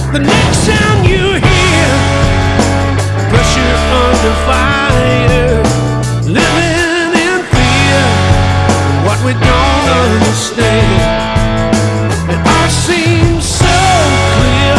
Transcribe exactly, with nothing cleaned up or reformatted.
The next sound you hear, pressure under fire.